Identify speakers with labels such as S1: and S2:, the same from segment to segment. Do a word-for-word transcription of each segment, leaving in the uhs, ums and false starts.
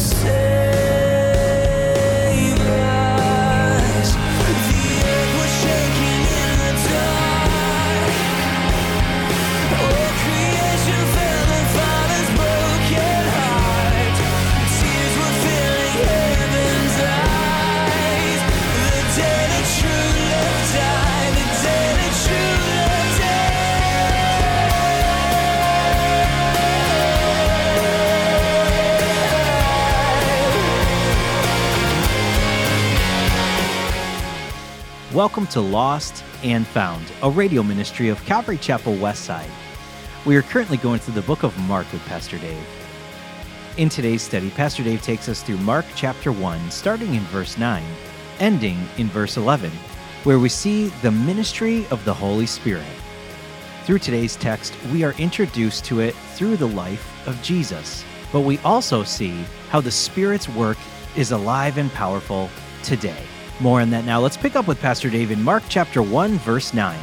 S1: Welcome to Lost and Found, a radio ministry of Calvary Chapel Westside. We are currently going through the book of Mark with Pastor Dave. In today's study, Pastor Dave takes us through Mark chapter one, starting in verse nine, ending in verse eleven, where we see the ministry of the Holy Spirit. Through today's text, we are introduced to it through the life of Jesus, but we also see how the Spirit's work is alive and powerful today. More on that now. Let's pick up with Pastor Dave in Mark chapter one, verse nine.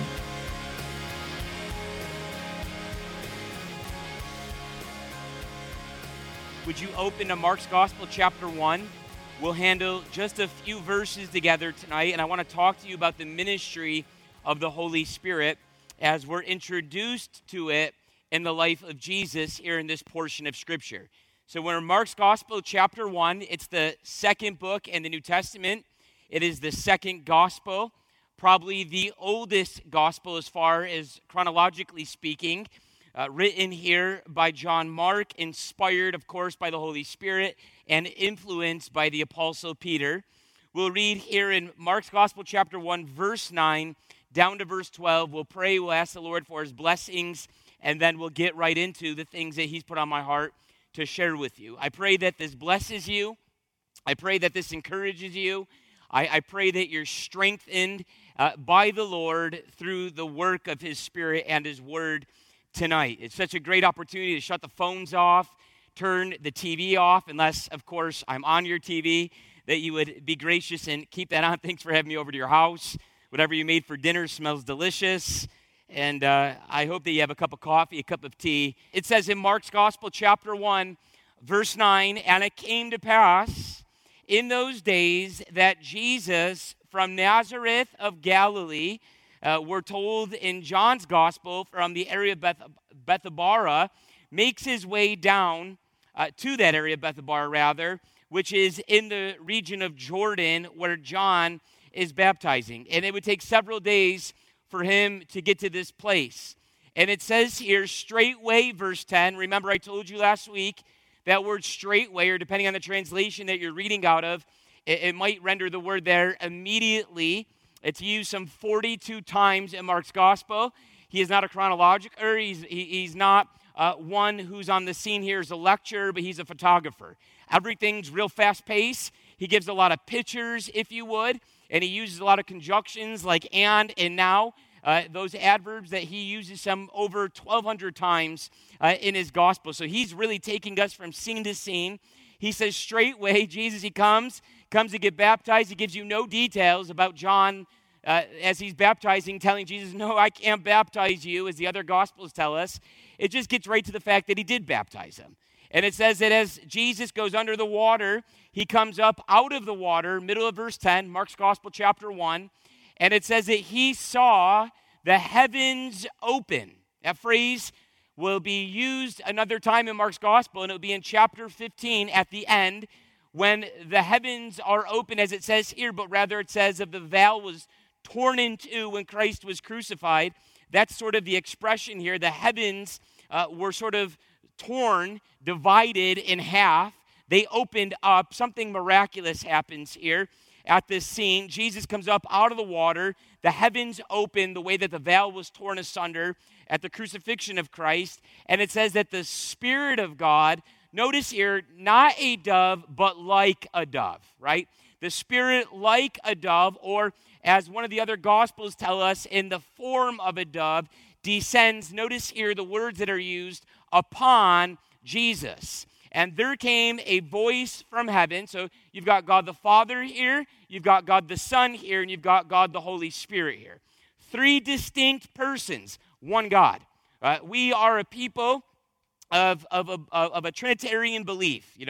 S2: Would you open to Mark's Gospel chapter one? We'll handle just a few verses together tonight, and I want to talk to you about the ministry of the Holy Spirit as we're introduced to it in the life of Jesus here in this portion of Scripture. So we're in Mark's Gospel chapter one. It's the second book in the New Testament. It is the second gospel, probably the oldest gospel as far as chronologically speaking, uh, written here by John Mark, inspired, of course, by the Holy Spirit, and influenced by the Apostle Peter. We'll read here in Mark's Gospel, chapter one, verse nine, down to verse twelve. We'll pray, we'll ask the Lord for his blessings, and then we'll get right into the things that he's put on my heart to share with you. I pray that this blesses you. I pray that this encourages you. I, I pray that you're strengthened uh, by the Lord through the work of his Spirit and his word tonight. It's such a great opportunity to shut the phones off, turn the T V off, unless, of course, I'm on your T V, that you would be gracious and keep that on. Thanks for having me over to your house. Whatever you made for dinner smells delicious. And uh, I hope that you have a cup of coffee, a cup of tea. It says in Mark's Gospel, chapter one, verse nine, "And it came to pass in those days that Jesus from Nazareth of Galilee," uh, we're told in John's Gospel, from the area of Beth- Bethabara, makes his way down uh, to that area of Bethabara, rather, which is in the region of Jordan where John is baptizing. And it would take several days for him to get to this place. And it says here, straightway, verse ten, remember I told you last week, that word straightway, or depending on the translation that you're reading out of, it, it might render the word there immediately. It's used some forty-two times in Mark's Gospel. He is not a chronological, or he's, he, he's not uh, one who's on the scene here as a lecturer, but he's a photographer. Everything's real fast paced. He gives a lot of pictures, if you would, and he uses a lot of conjunctions like and and now. Uh, those adverbs that he uses some over twelve hundred times uh, in his gospel. So he's really taking us from scene to scene. He says straightway, Jesus, he comes, comes to get baptized. He gives you no details about John uh, as he's baptizing, telling Jesus, no, I can't baptize you, as the other gospels tell us. It just gets right to the fact that he did baptize him. And it says that as Jesus goes under the water, he comes up out of the water, middle of verse ten, Mark's Gospel, chapter one, and it says that he saw the heavens open. That phrase will be used another time in Mark's Gospel, and it'll be in chapter fifteen at the end, when the heavens are open, as it says here, but rather it says that the veil was torn in two when Christ was crucified. That's sort of the expression here. The heavens uh, were sort of torn, divided in half. They opened up. Something miraculous happens here at this scene. Jesus comes up out of the water. The heavens open the way that the veil was torn asunder at the crucifixion of Christ. And it says that the Spirit of God, notice here, not a dove, but like a dove, right? The Spirit like a dove, or as one of the other Gospels tell us, in the form of a dove, descends, notice here the words that are used, upon Jesus. And there came a voice from heaven. So you've got God the Father here, you've got God the Son here, and you've got God the Holy Spirit here. Three distinct persons, one God. Uh, we are a people of, of, of, of a Trinitarian belief. You know,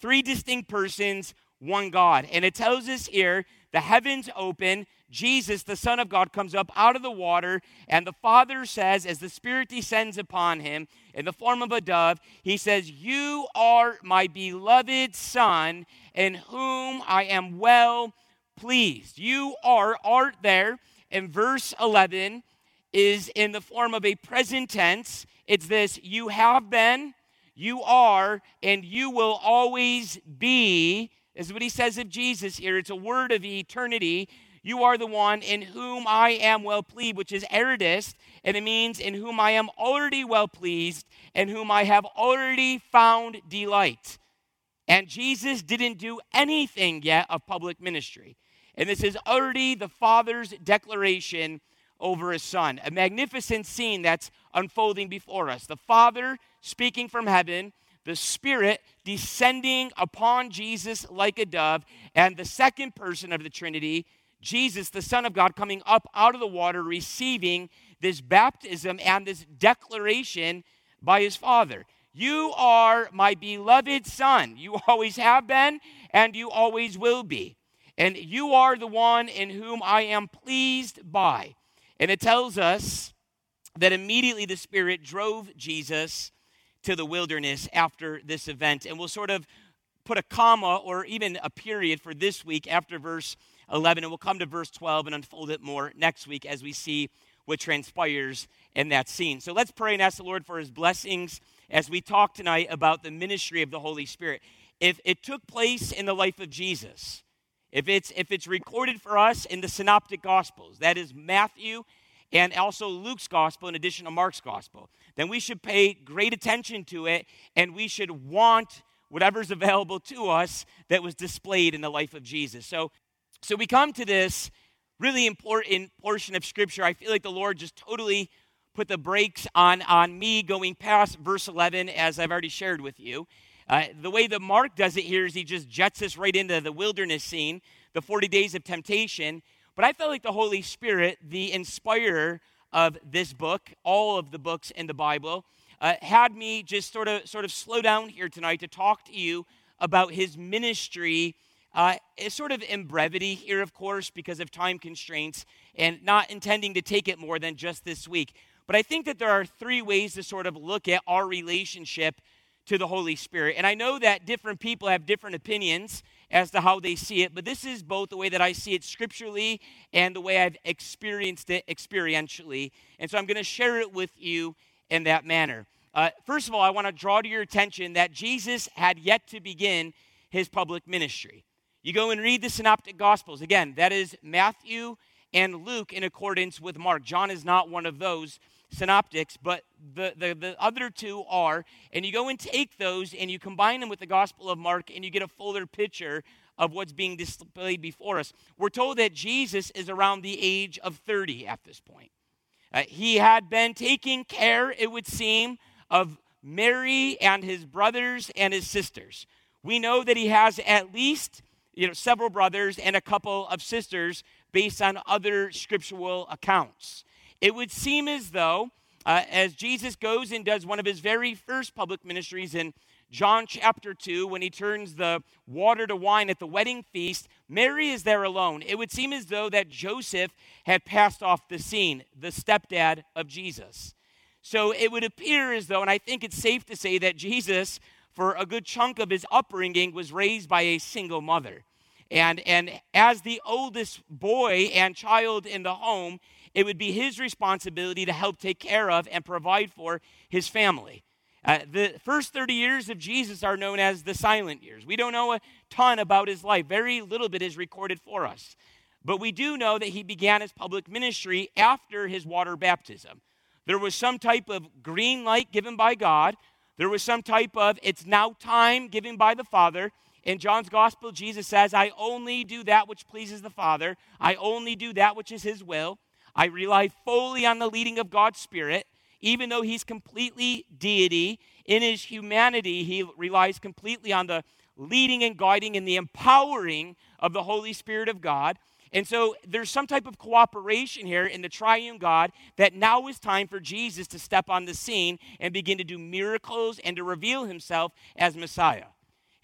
S2: three distinct persons, one God. And it tells us here, the heavens open, Jesus, the Son of God, comes up out of the water, and the Father says, as the Spirit descends upon him in the form of a dove, he says, "You are my beloved Son, in whom I am well pleased." You are, art there, in verse eleven, is in the form of a present tense. It's this: you have been, you are, and you will always be. This is what he says of Jesus here. It's a word of eternity. You are the one in whom I am well pleased, which is aorist, and it means in whom I am already well pleased, and whom I have already found delight. And Jesus didn't do anything yet of public ministry. And this is already the Father's declaration over his Son. A magnificent scene that's unfolding before us. The Father speaking from heaven, the Spirit descending upon Jesus like a dove, and the second person of the Trinity, Jesus, the Son of God, coming up out of the water, receiving this baptism and this declaration by his Father. You are my beloved Son. You always have been, and you always will be. And you are the one in whom I am pleased by. And it tells us that immediately the Spirit drove Jesus to the wilderness after this event. And we'll sort of put a comma or even a period for this week after verse eleven. And we'll come to verse twelve and unfold it more next week as we see what transpires in that scene. So let's pray and ask the Lord for his blessings as we talk tonight about the ministry of the Holy Spirit. If it took place in the life of Jesus, if it's if it's recorded for us in the Synoptic Gospels, that is Matthew and also Luke's Gospel in addition to Mark's Gospel, then we should pay great attention to it, and we should want whatever's available to us that was displayed in the life of Jesus. So, so we come to this really important portion of Scripture. I feel like the Lord just totally put the brakes on, on me going past verse eleven, as I've already shared with you. Uh, the way that Mark does it here is he just jets us right into the wilderness scene, the forty days of temptation. But I felt like the Holy Spirit, the inspirer of this book, all of the books in the Bible, uh, had me just sort of sort of slow down here tonight to talk to you about his ministry, uh, sort of in brevity here, of course, because of time constraints, and not intending to take it more than just this week. But I think that there are three ways to sort of look at our relationship to the Holy Spirit. And I know that different people have different opinions as to how they see it, but this is both the way that I see it scripturally and the way I've experienced it experientially. And so I'm going to share it with you in that manner. Uh, first of all, I want to draw to your attention that Jesus had yet to begin his public ministry. You go and read the Synoptic Gospels. Again, that is Matthew and Luke in accordance with Mark. John is not one of those synoptics, but the, the, the other two are. And you go and take those and you combine them with the Gospel of Mark, and you get a fuller picture of what's being displayed before us. We're told that Jesus is around the age of thirty at this point. Uh, he had been taking care, it would seem, of Mary and his brothers and his sisters. We know that he has at least you know, several brothers and a couple of sisters based on other scriptural accounts. It would seem as though, uh, as Jesus goes and does one of his very first public ministries in John chapter two, when he turns the water to wine at the wedding feast, Mary is there alone. It would seem as though that Joseph had passed off the scene, the stepdad of Jesus. So it would appear as though, and I think it's safe to say that Jesus, for a good chunk of his upbringing, was raised by a single mother. And, and as the oldest boy and child in the home, it would be his responsibility to help take care of and provide for his family. Uh, the first thirty years of Jesus are known as the silent years. We don't know a ton about his life. Very little bit is recorded for us. But we do know that he began his public ministry after his water baptism. There was some type of green light given by God. There was some type of it's now time given by the Father. In John's Gospel, Jesus says, I only do that which pleases the Father. I only do that which is his will. I rely fully on the leading of God's Spirit. Even though he's completely deity, in his humanity, he relies completely on the leading and guiding and the empowering of the Holy Spirit of God. And so there's some type of cooperation here in the triune God that now is time for Jesus to step on the scene and begin to do miracles and to reveal himself as Messiah.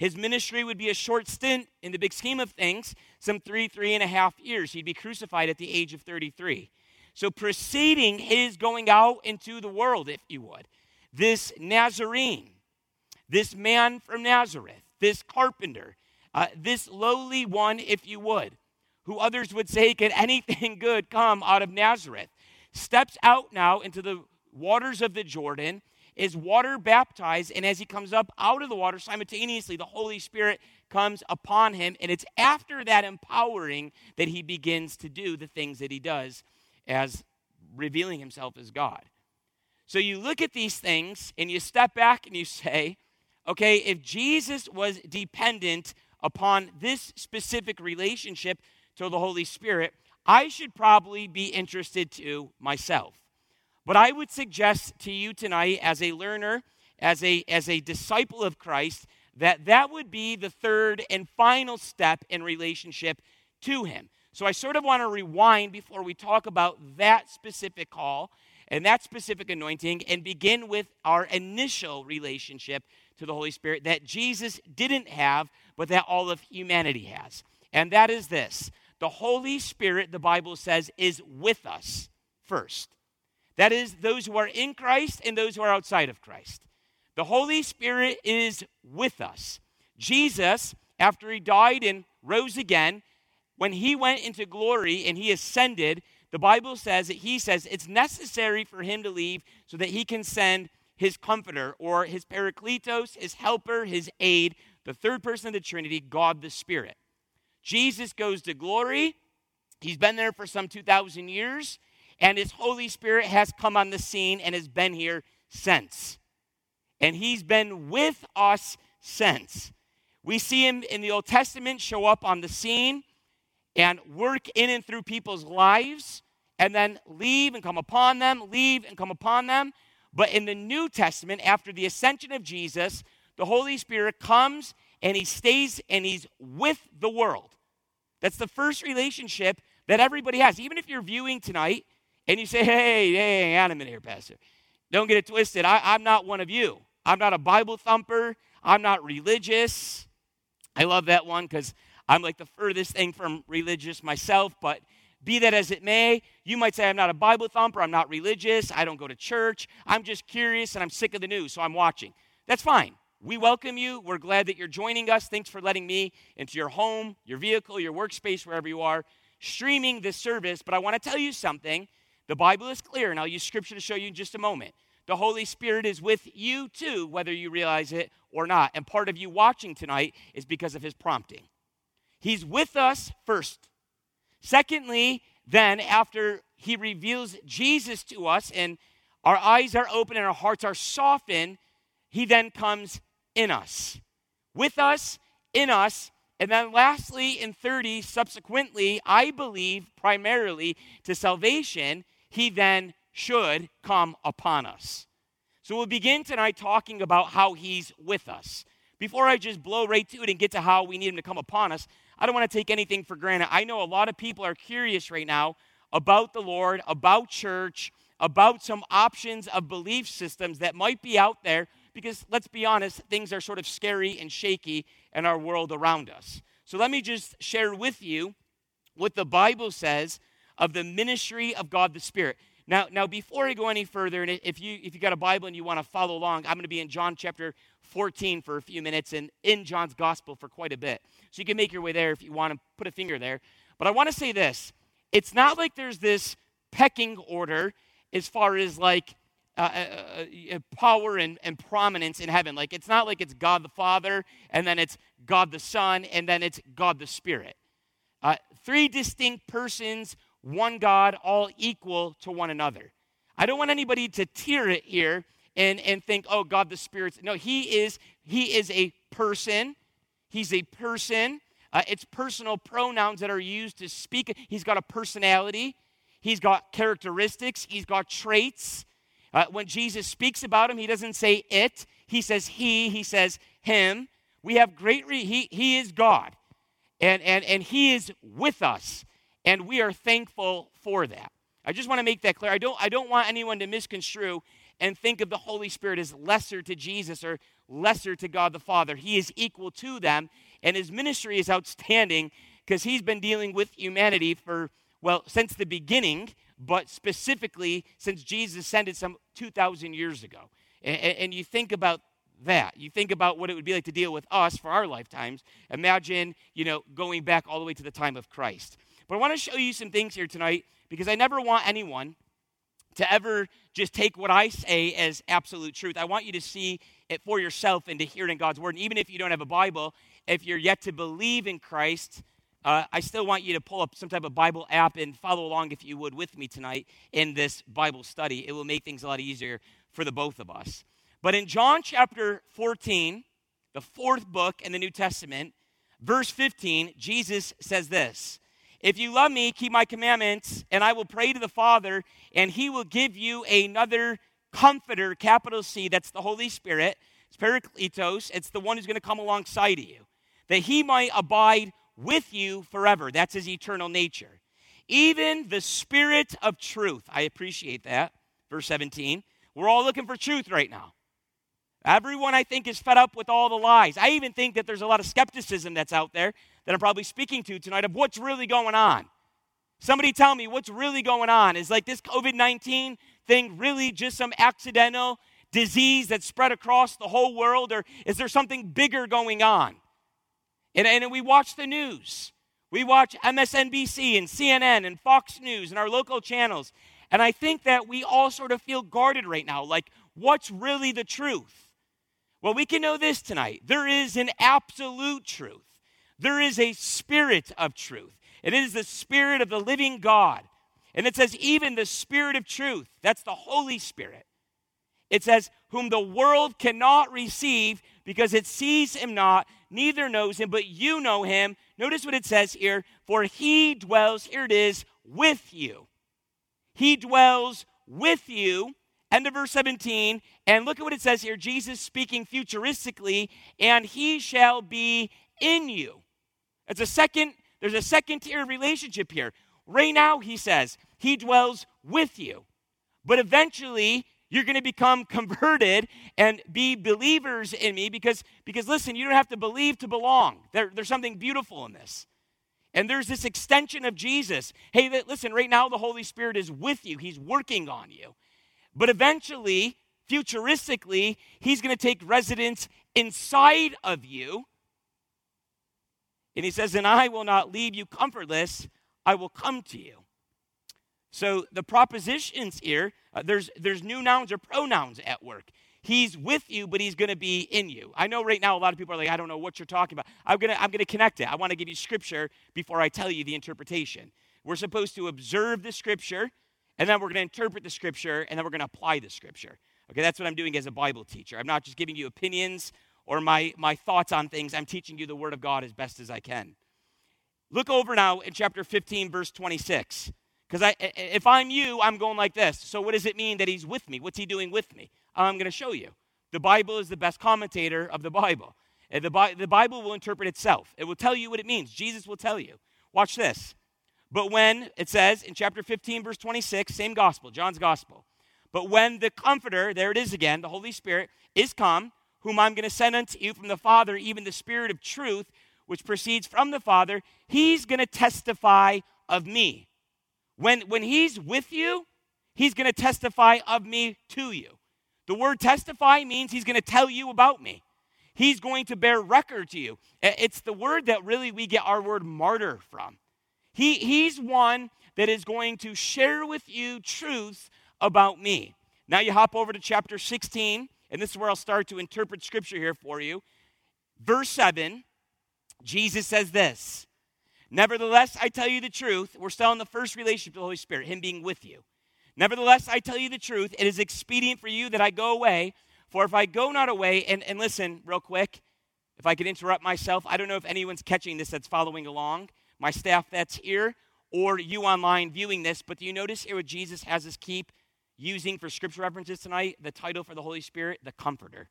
S2: His ministry would be a short stint in the big scheme of things, some three, three and a half years. He'd be crucified at the age of thirty-three. So preceding his going out into the world, if you would, this Nazarene, this man from Nazareth, this carpenter, uh, this lowly one, if you would, who others would say, can anything good come out of Nazareth, steps out now into the waters of the Jordan, is water baptized, and as he comes up out of the water, simultaneously the Holy Spirit comes upon him, and it's after that empowering that he begins to do the things that he does as revealing himself as God. So you look at these things, and you step back and you say, okay, if Jesus was dependent upon this specific relationship to the Holy Spirit, I should probably be interested too myself. But I would suggest to you tonight, as a learner, as a, as a disciple of Christ, that that would be the third and final step in relationship to him. So I sort of want to rewind before we talk about that specific call and that specific anointing and begin with our initial relationship to the Holy Spirit that Jesus didn't have, but that all of humanity has. And that is this. The Holy Spirit, the Bible says, is with us first. That is, those who are in Christ and those who are outside of Christ. The Holy Spirit is with us. Jesus, after he died and rose again, when he went into glory and he ascended, the Bible says that he says it's necessary for him to leave so that he can send his comforter or his parakletos, his helper, his aid, the third person of the Trinity, God the Spirit. Jesus goes to glory. He's been there for some two thousand years. And his Holy Spirit has come on the scene and has been here since. And he's been with us since. We see him in the Old Testament show up on the scene and work in and through people's lives and then leave and come upon them, leave and come upon them. But in the New Testament, after the ascension of Jesus, the Holy Spirit comes and he stays and he's with the world. That's the first relationship that everybody has. Even if you're viewing tonight, and you say, hey, hey, hang on a minute here, Pastor. Don't get it twisted. I, I'm not one of you. I'm not a Bible thumper. I'm not religious. I love that one because I'm like the furthest thing from religious myself. But be that as it may, you might say I'm not a Bible thumper. I'm not religious. I don't go to church. I'm just curious and I'm sick of the news, so I'm watching. That's fine. We welcome you. We're glad that you're joining us. Thanks for letting me into your home, your vehicle, your workspace, wherever you are, streaming this service. But I want to tell you something. The Bible is clear, and I'll use Scripture to show you in just a moment. The Holy Spirit is with you too, whether you realize it or not. And part of you watching tonight is because of his prompting. He's with us first. Secondly, then, after he reveals Jesus to us and our eyes are open and our hearts are softened, he then comes in us. With us, in us, and then lastly, in thirty, subsequently, I believe primarily to salvation, he then should come upon us. So we'll begin tonight talking about how he's with us. Before I just blow right to it and get to how we need him to come upon us, I don't want to take anything for granted. I know a lot of people are curious right now about the Lord, about church, about some options of belief systems that might be out there because, let's be honest, things are sort of scary and shaky in our world around us. So let me just share with you what the Bible says of the ministry of God the Spirit. Now, now before I go any further, and if you if you got a Bible and you want to follow along, I'm going to be in John chapter fourteen for a few minutes and in John's gospel for quite a bit. So you can make your way there if you want to put a finger there. But I want to say this. It's not like there's this pecking order as far as like uh, uh, uh, power and, and prominence in heaven. Like it's not like it's God the Father and then it's God the Son and then it's God the Spirit. Uh, three distinct persons, one God, all equal to one another. I don't want anybody to tear it here and, and think, oh, God the Spirit. No, he is, he is a person. He's a person. Uh, it's personal pronouns that are used to speak. He's got a personality. He's got characteristics. He's got traits. Uh, when Jesus speaks about him, he doesn't say it. He says he. He says him. We have great, re- he, he is God. And, and, and he is with us. And we are thankful for that. I just want to make that clear. I don't, I don't want anyone to misconstrue and think of the Holy Spirit as lesser to Jesus or lesser to God the Father. He is equal to them, and his ministry is outstanding because he's been dealing with humanity for, well, since the beginning, but specifically since Jesus ascended some two thousand years ago. And, and you think about that. You think about what it would be like to deal with us for our lifetimes. Imagine, you know, going back all the way to the time of Christ. But I want to show you some things here tonight because I never want anyone to ever just take what I say as absolute truth. I want you to see it for yourself and to hear it in God's word. And even if you don't have a Bible, if you're yet to believe in Christ, uh, I still want you to pull up some type of Bible app and follow along, if you would, with me tonight in this Bible study. It will make things a lot easier for the both of us. But in John chapter fourteen, the fourth book in the New Testament, verse fifteen, Jesus says this: "If you love me, keep my commandments, and I will pray to the Father, and he will give you another comforter," capital C, that's the Holy Spirit. It's Parakletos. It's the one who's going to come alongside of you, that he might abide with you forever. That's his eternal nature. "Even the Spirit of truth." I appreciate that. Verse seventeen. We're all looking for truth right now. Everyone, I think, is fed up with all the lies. I even think that there's a lot of skepticism that's out there that I'm probably speaking to tonight of what's really going on. Somebody tell me what's really going on. Is like this covid nineteen thing really just some accidental disease that spread across the whole world, or is there something bigger going on? And, and we watch the news. We watch M S N B C and C N N and Fox News and our local channels. And I think that we all sort of feel guarded right now, like what's really the truth? Well, we can know this tonight. There is an absolute truth. There is a spirit of truth. It is the Spirit of the living God. And it says, even the Spirit of truth, that's the Holy Spirit. It says, whom the world cannot receive because it sees him not, neither knows him, but you know him. Notice what it says here, for he dwells, here it is, with you. He dwells with you. End of verse seventeen, and look at what it says here, Jesus speaking futuristically, and he shall be in you. It's a second, there's a second tier relationship here. Right now, he says, he dwells with you. But eventually, you're going to become converted and be believers in me because, because listen, you don't have to believe to belong. There, there's something beautiful in this. And there's this extension of Jesus. Hey, listen, right now the Holy Spirit is with you. He's working on you. But eventually, futuristically, he's going to take residence inside of you. And he says, and I will not leave you comfortless. I will come to you. So the propositions here, uh, there's, there's new nouns or pronouns at work. He's with you, but he's going to be in you. I know right now a lot of people are like, I don't know what you're talking about. I'm going to I'm going to connect it. I want to give you scripture before I tell you the interpretation. We're supposed to observe the scripture, and then we're going to interpret the scripture, and then we're going to apply the scripture. Okay, that's what I'm doing as a Bible teacher. I'm not just giving you opinions or my, my thoughts on things. I'm teaching you the Word of God as best as I can. Look over now in chapter fifteen, verse twenty-six. Because I, if I'm you, I'm going like this. So what does it mean that he's with me? What's he doing with me? I'm going to show you. The Bible is the best commentator of the Bible. And the, Bi- the Bible will interpret itself. It will tell you what it means. Jesus will tell you. Watch this. But when, it says in chapter fifteen, verse twenty-six, same gospel, John's gospel. But when the Comforter, there it is again, the Holy Spirit, is come, whom I'm going to send unto you from the Father, even the Spirit of truth, which proceeds from the Father, he's going to testify of me. When, when he's with you, he's going to testify of me to you. The word testify means he's going to tell you about me. He's going to bear record to you. It's the word that really we get our word martyr from. He, he's one that is going to share with you truths about me. Now you hop over to chapter sixteen, and this is where I'll start to interpret scripture here for you. Verse seven, Jesus says this, nevertheless, I tell you the truth. We're still in the first relationship with the Holy Spirit, him being with you. Nevertheless, I tell you the truth. It is expedient for you that I go away. For if I go not away, and, and listen real quick, if I could interrupt myself, I don't know if anyone's catching this that's following along, my staff that's here, or you online viewing this, but do you notice here what Jesus has us keep using for scripture references tonight? The title for the Holy Spirit, the Comforter.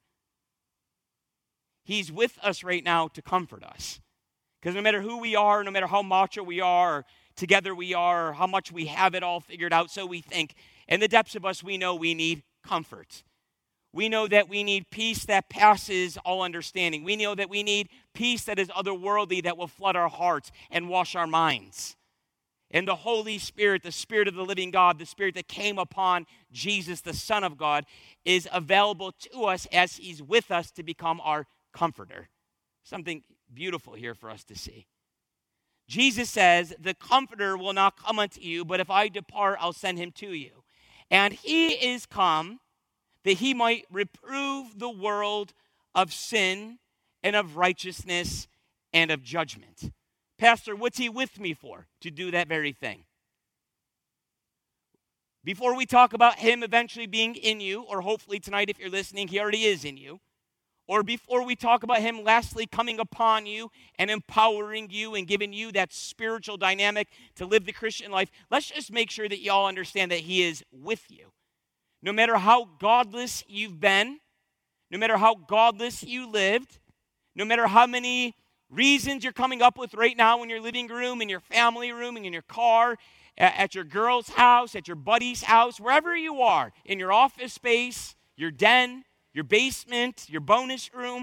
S2: He's with us right now to comfort us. Because no matter who we are, no matter how macho we are, or, together we are, or how much we have it all figured out, so we think. In the depths of us, we know we need comfort. We know that we need peace that passes all understanding. We know that we need peace that is otherworldly, that will flood our hearts and wash our minds. And the Holy Spirit, the Spirit of the living God, the Spirit that came upon Jesus, the Son of God, is available to us as he's with us to become our comforter. Something beautiful here for us to see. Jesus says, the Comforter will not come unto you, but if I depart, I'll send him to you. And he is come that he might reprove the world of sin and of righteousness and of judgment. Pastor, what's he with me for? To do that very thing. Before we talk about him eventually being in you, or hopefully tonight if you're listening, he already is in you, or before we talk about him lastly coming upon you and empowering you and giving you that spiritual dynamic to live the Christian life, let's just make sure that y'all understand that he is with you. No matter how godless you've been, no matter how godless you lived, no matter how many reasons you're coming up with right now in your living room, in your family room, in your car, at your girl's house, at your buddy's house, wherever you are, in your office space, your den, your basement, your bonus room.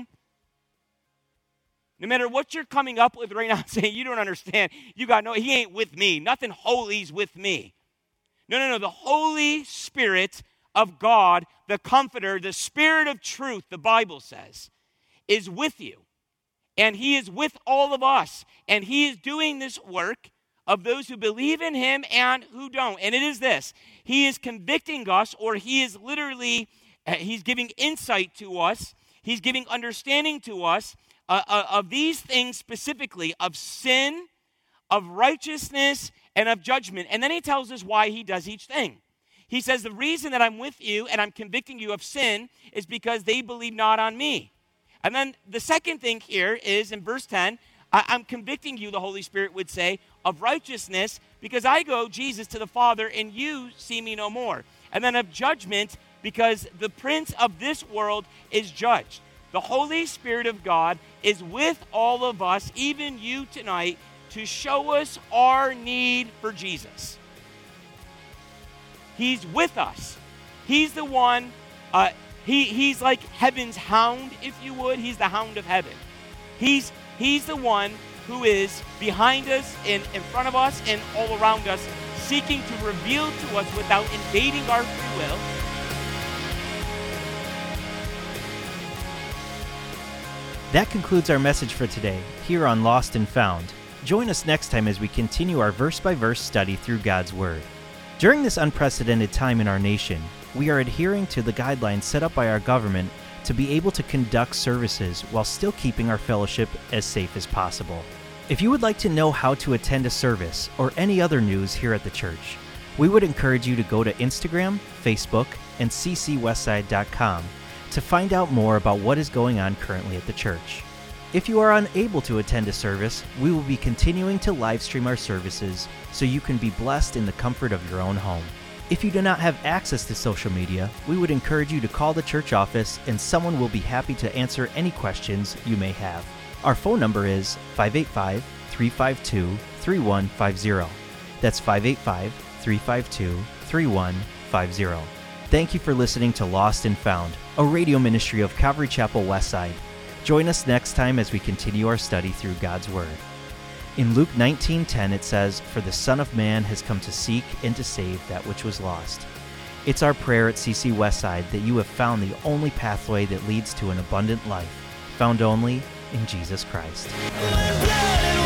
S2: No matter what you're coming up with right now, saying you don't understand, you got no, he ain't with me. Nothing holy's with me. No, no, no. The Holy Spirit of God, the Comforter, the Spirit of truth, the Bible says, is with you. And he is with all of us. And he is doing this work of those who believe in him and who don't. And it is this. He is convicting us, or he is literally, uh, he's giving insight to us. He's giving understanding to us uh, uh, of these things specifically, of sin, of righteousness, and of judgment. And then he tells us why he does each thing. He says, the reason that I'm with you and I'm convicting you of sin is because they believe not on me. And then the second thing here is in verse ten, I'm convicting you, the Holy Spirit would say, of righteousness because I go, Jesus, to the Father and you see me no more. And then of judgment because the prince of this world is judged. The Holy Spirit of God is with all of us, even you tonight, to show us our need for Jesus. He's with us. He's the one, uh, he, he's like heaven's hound, if you would. He's the hound of heaven. He's, he's the one who is behind us, and in front of us, and all around us, seeking to reveal to us without invading our free will.
S1: That concludes our message for today, here on Lost and Found. Join us next time as we continue our verse-by-verse study through God's Word. During this unprecedented time in our nation, we are adhering to the guidelines set up by our government to be able to conduct services while still keeping our fellowship as safe as possible. If you would like to know how to attend a service or any other news here at the church, we would encourage you to go to Instagram, Facebook, and c c westside dot com to find out more about what is going on currently at the church. If you are unable to attend a service, we will be continuing to live stream our services so you can be blessed in the comfort of your own home. If you do not have access to social media, we would encourage you to call the church office and someone will be happy to answer any questions you may have. Our phone number is five eight five, three five two, three one five zero. That's five eight five, three five two, three one five zero. Thank you for listening to Lost and Found, a radio ministry of Calvary Chapel Westside. Join us next time as we continue our study through God's Word. In Luke nineteen ten it says, "For the Son of Man has come to seek and to save that which was lost." It's our prayer at C C Westside that you have found the only pathway that leads to an abundant life, found only in Jesus Christ.